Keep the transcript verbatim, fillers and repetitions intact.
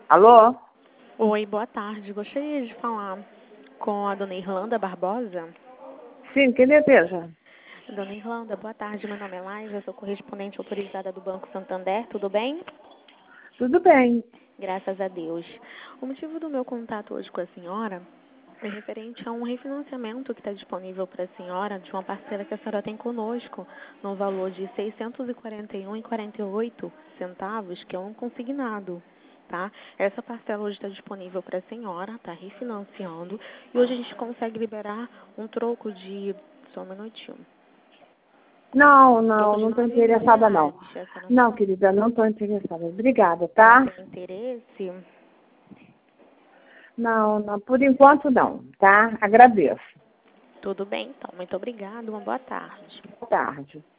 Alô? Oi, boa tarde. Gostaria de falar com a dona Irlanda Barbosa. Sim, quem deseja? Dona Irlanda, boa tarde. Meu nome é Laís, eu sou correspondente autorizada do Banco Santander. Tudo bem? Tudo bem. Graças a Deus. O motivo do meu contato hoje com a senhora é referente a um refinanciamento que está disponível para a senhora de uma parceira que a senhora tem conosco no valor de seiscentos e quarenta e um reais e quarenta e oito centavos, que é um consignado. Tá? Essa parcela hoje está disponível para a senhora, está refinanciando, e hoje a gente consegue liberar um troco de... Só um minutinho. Não, não, Troco de não estou nove mil interessada, não. reais. A senhora Não, não, querida, não estou interessada. Obrigada, não tá? tem interesse? Não, não, por enquanto não, tá? Agradeço. Tudo bem, então. Muito obrigada. Uma boa tarde. Boa tarde.